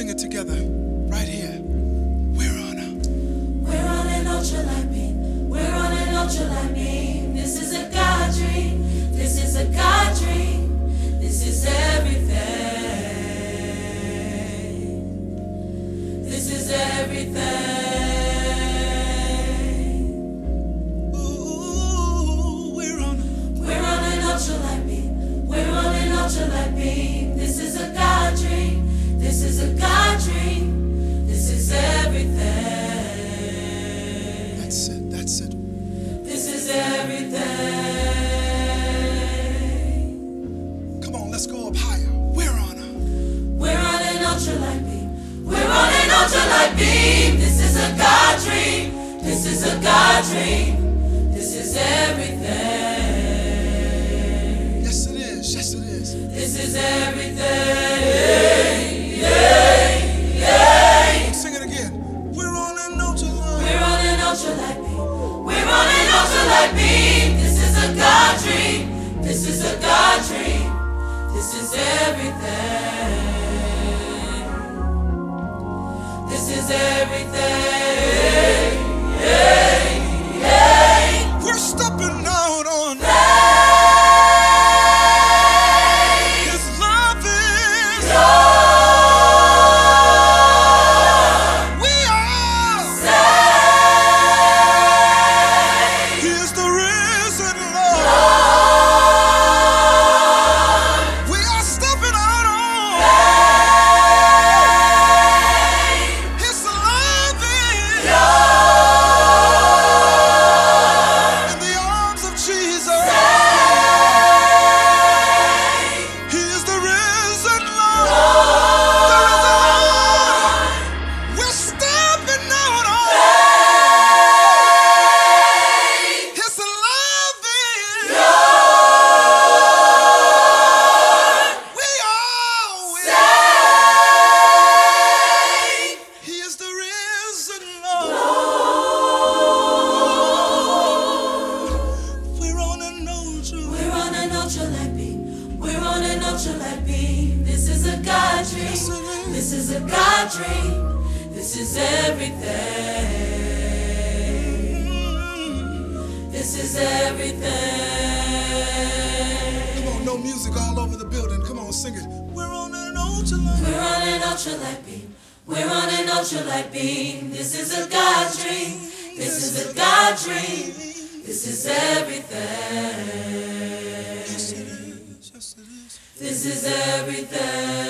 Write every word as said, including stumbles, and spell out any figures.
sing it together right here. We're on a We're on an ultralight beam. We're on an ultralight beam. This is a God dream. This is a God dream. This is everything. This is everything. Ooh, we're on a We're on an ultralight beam. We're on an ultralight beam. This is a God dream. This is a God dream. This is everything. That's it, that's it. This is everything. Come on, let's go up higher. We're on a We're on an ultralight beam. We're on an ultralight beam. This is a God dream. This is a God dream. This is everything. yes it is, yes it is. This is everything. Yeah, yeah. Sing it again. We're on an ultralight. We're on an ultralight beam. We're on an ultralight beam. This is a God dream. This is a God dream. This is everything. This is everything. Yeah, yeah. We're stepping out on His love is we are. He is the risen Lord. We are stepping out on His love is in the arms of Jesus. He is the risen Lord. The risen Lord. We're stepping out on His love is we are. He is the risen Lord. We're on an ultra. We're on an ultralight beam. We're on an ultralight beam. This is a God dream. Yes, it is. This is a God dream. This is everything. This is everything. Come on, no music all over the building. Come on, sing it. We're on an ultralight. We're on an ultralight beam. We're on an ultralight beam. This is a God dream. This is a God dream. This is everything. Yes, it is. Yes, it is. This is everything.